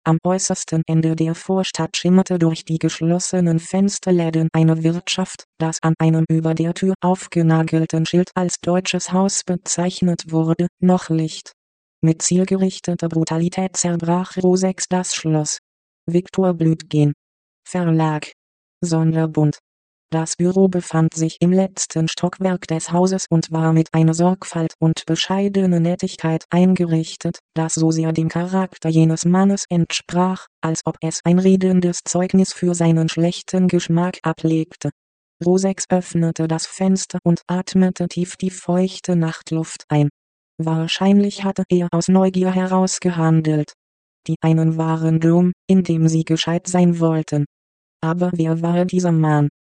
Am äußersten Ende der Vorstadt schimmerte durch die geschlossenen Fensterläden eine Wirtschaft, das an einem über der Tür aufgenagelten Schild als deutsches Haus bezeichnet wurde, noch Licht. Mit zielgerichteter Brutalität zerbrach Rosex das Schloss. Viktor Blüdgen. Verlag. Sonderbund. Das Büro befand sich im letzten Stockwerk des Hauses und war mit einer Sorgfalt und bescheidener Nettigkeit eingerichtet, das so sehr dem Charakter jenes Mannes entsprach, als ob es ein redendes Zeugnis für seinen schlechten Geschmack ablegte. Rosex öffnete das Fenster und atmete tief die feuchte Nachtluft ein. Wahrscheinlich hatte er aus Neugier heraus gehandelt. Die einen waren dumm, indem sie gescheit sein wollten. Aber wer war dieser Mann?